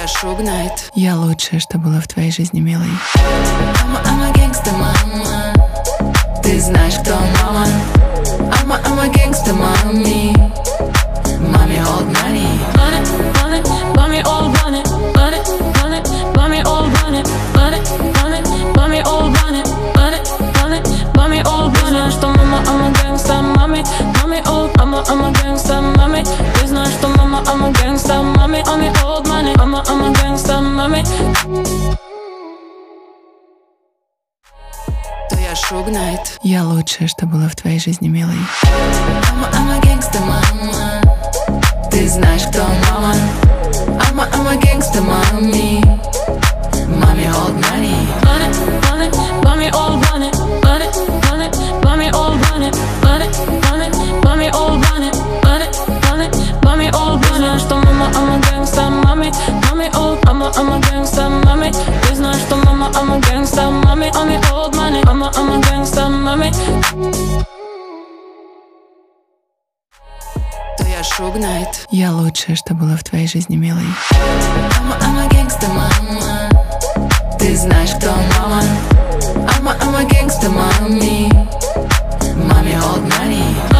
я Шуг Найт. Я лучшее, что было в твоей жизни, милый. I'm a gangsta, мама. Ты знаешь, кто мама. I'm a gangsta, mami. Mami old money. Run it, mommy all run it. Run it, mommy all run it. Run it, mommy all run it. Run it, mommy all run it. Ты знаешь, что мама, I'm a gangsta, mami. Mami old, I'm a gangsta, mami. Ты знаешь, что мама, I'm a gangsta, mami. Mami old money, I'm a gangsta, mami. То я Шуг Найт. Я лучшее, что было в твоей жизни, милый. I'm a gangsta, мама. Ты знаешь, кто мама. I'm a gangsta, mami. Mami old money. Run it, mommy all run it. Run it, mommy all run it. Run it, mommy all run it. Run it, mommy all run it. Ты знаешь, что мама, I'm a gangsta, mami. Mami old, I'm a gangsta, mami. Ты знаешь, что мама, I'm a gangsta, mami. Mami old money, I'm a gangsta, mami. То я Шуг Найт. Я лучшее, что было в твоей жизни, милый. I'm a gangsta, мама. Ты знаешь, кто мама. I'm a gangsta, mami. Mami old money.